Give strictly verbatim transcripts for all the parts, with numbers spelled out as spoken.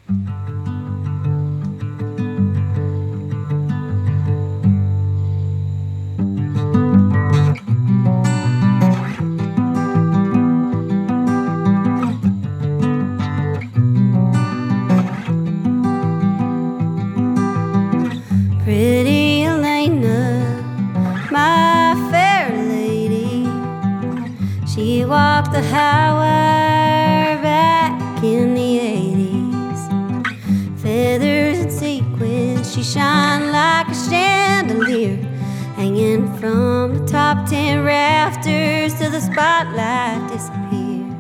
Pretty Elena, my fair lady, she walked the high wire back in the eighties. Feathers and sequins, she shined like a chandelier, hanging from the top ten rafters till the spotlight disappeared.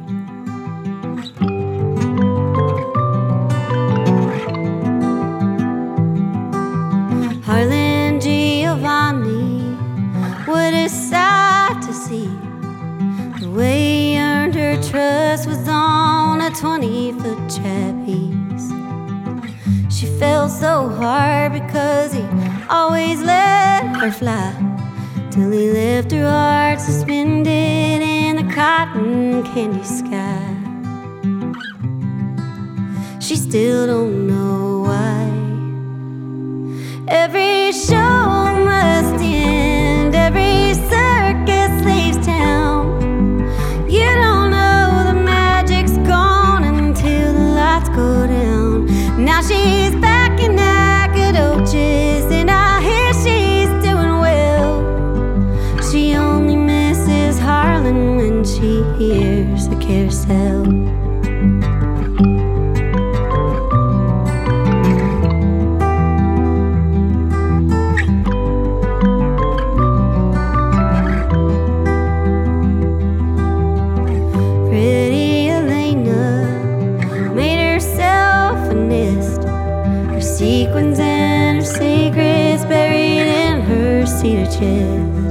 Harlan Giovanni, what a sight to see. The way he earned her trust was on a twenty-foot trapeze. She fell so hard because he always let her fly, till he left her heart suspended in the cotton candy sky. She still don't know why. Every show must end, every circus leaves town. You don't know the magic's gone until the lights go down. Now she's back in Nacogdoches, and I hear she's doing well. She only misses Harlan when she hears the carousel. Sequins and her secrets buried in her cedar chest.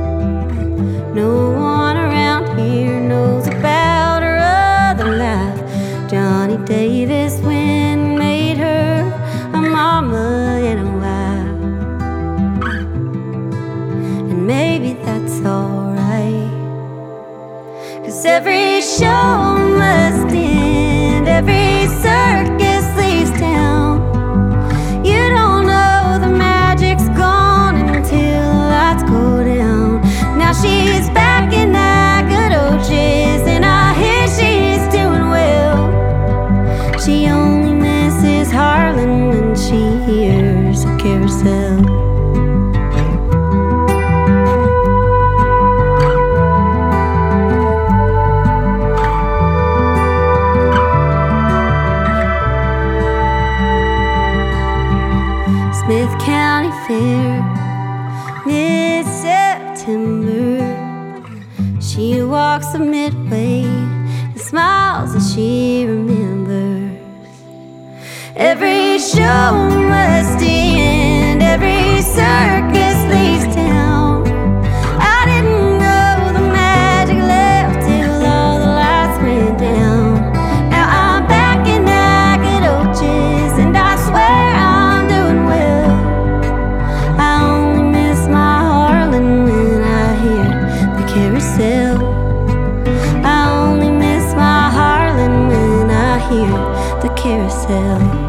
No one around here knows about her other life. Johnny Davis Wynn made her a mama and a wife, and maybe that's alright, 'cause every show must end, every circus leaves town. She's back in Nacogdoches, and I hear she's doing well. She only misses Harlan when she hears a carousel. Smith County Fair, mid-September. She walks the midway and smiles as she remembers. Every show must end, every circus leaves town. I didn't know the magic left till all the lights went down. Now I'm back in Nacogdoches, and I swear I'm doing well. I only miss my Harlan when I hear the carousel. I only miss my Harlan when I hear the carousel.